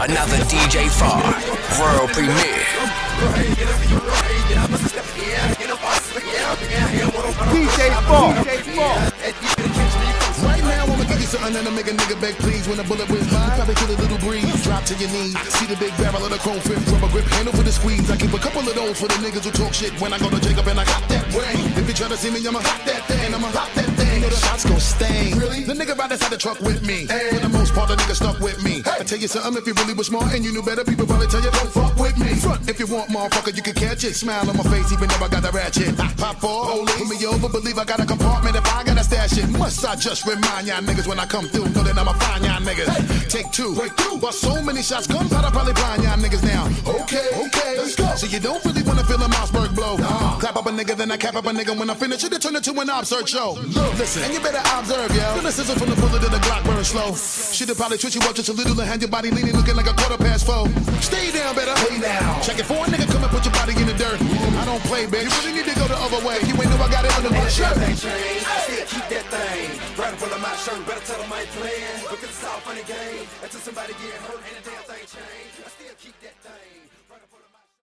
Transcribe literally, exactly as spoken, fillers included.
Another D J Far world premiere. D J Far. D J Far. Right now, I'ma give you something that'll make a nigga beg, please. When a bullet whiz by, probably kill a little breeze. Drop to your knees, see the big barrel of the chrome fifth, rubber grip handle for the squeeze. I keep a couple of those for the niggas who talk shit when I go to Jacob and I got that way. If you try to see me, I'ma hop that thing, I'ma hop that thing. You know the shots gon' stain. Really? The nigga right inside the truck with me. For the most part, the nigga stuck with me. I tell you something, if you really was smart and you knew better, people probably tell you don't fuck with me. Front, if you want, motherfucker, you can catch it. Smile on my face, even though I got a ratchet. Pop four, holy, put me over, believe I got a compartment if I gotta stash it. Must I just remind y'all niggas when I come through, know that I'ma find y'all niggas. Hey, take two, break through. But so many shots, gunpowder probably blind y'all niggas now. Okay, okay, let's go. So you don't really wanna feel a Mossberg blow. Nah. Clap up a nigga, then I cap up a nigga. When I finish it, it turn into an absurd show. Listen, and you better observe, yo. Feel the sizzle from the bullet to the Glock burn slow. Shit'll probably twitch you up just a little and hand your body leaning, looking like a quarter past four. Stay down, better. Stay down. Check it for a nigga, come and put your body in the dirt. I don't play, baby. You really need to go the other way. You ain't know I got it under my shirt. I still keep that thing. Right in front of my shirt, better tell them I ain't playing. Because it's all funny game. Until somebody get hurt and the damn thing change. I still keep that thing.